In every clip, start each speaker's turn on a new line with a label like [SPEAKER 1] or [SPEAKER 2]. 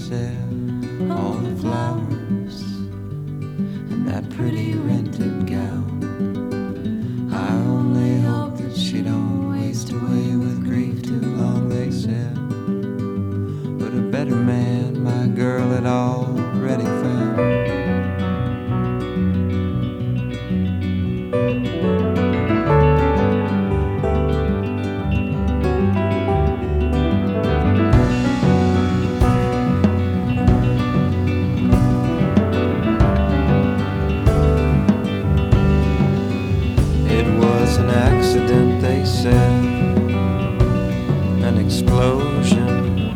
[SPEAKER 1] sell all the flowers and that pretty rented gal. I only hope that she don't waste away with grief too long, they said. But a better man my girl had already found. An accident, they said, an explosion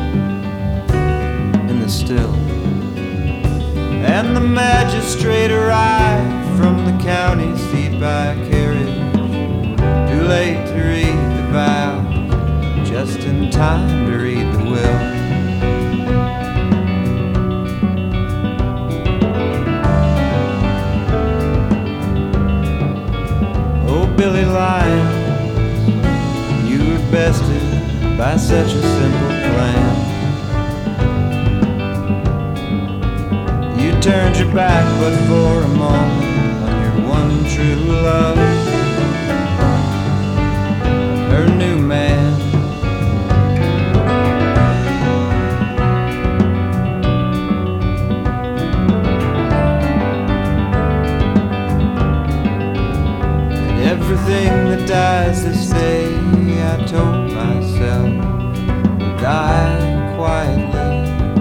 [SPEAKER 1] in the still, and the magistrate arrived from the county seat by carriage, too late to read the vow, just in time to read the will. Billy Lyons, you were bested by such a simple plan. You turned your back but for a moment on your one true love, her new man. Everything that dies this day, I told myself, will die quietly.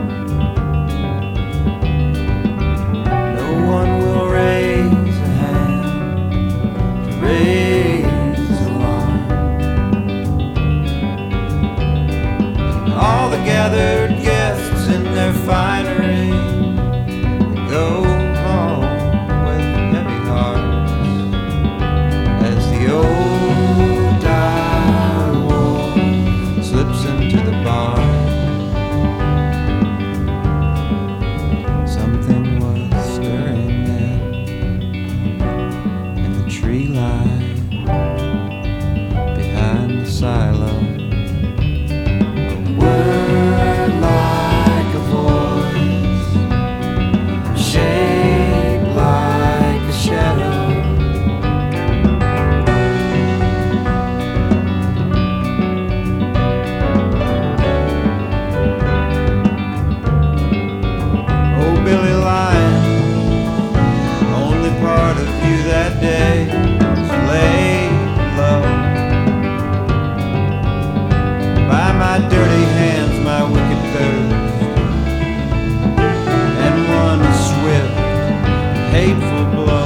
[SPEAKER 1] No one will raise a hand to raise alarm. All the gathered guests in their finery go home with heavy hearts. The old dire wolf slips into the barn. Something was stirring there in the tree line behind the silo. A word like a voice, shaped like a shadow. Billy Lyons, only part of you that day was laid low. By my dirty hands, my wicked thirst, and one swift, hateful blow.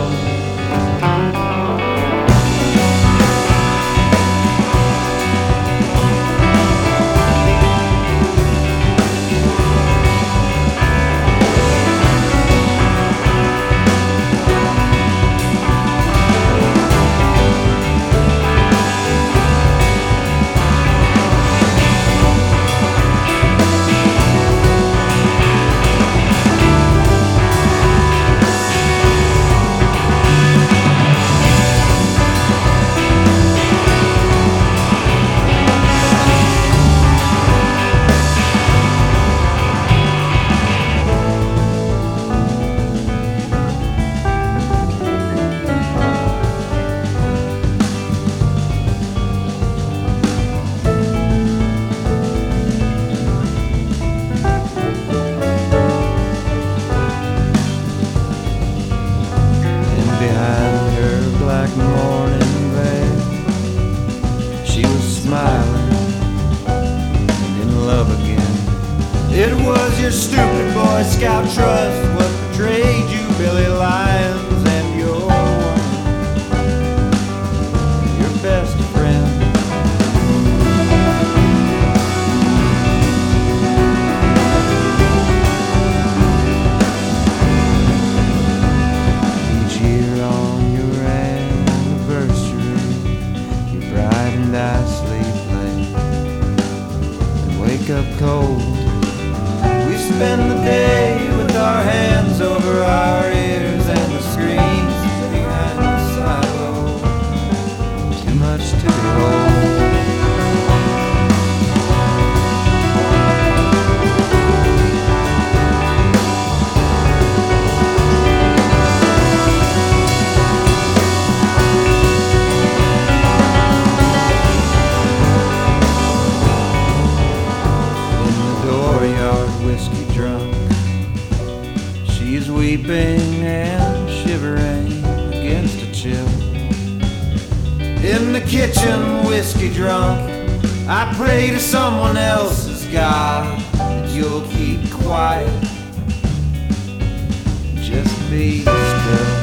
[SPEAKER 1] Behind her black mourning veil, she was smiling and in love again. It was your stupid Boy Scout trust what betrayed you, Billy Lyons, and your woman, your best friend. I sleep late and wake up cold. We spend the day with our hands over our ears and the screens behind the silo. Too much to behold. She's weeping and shivering against a chill. In the kitchen, whiskey drunk, I pray to someone else's God that you'll keep quiet, just be still.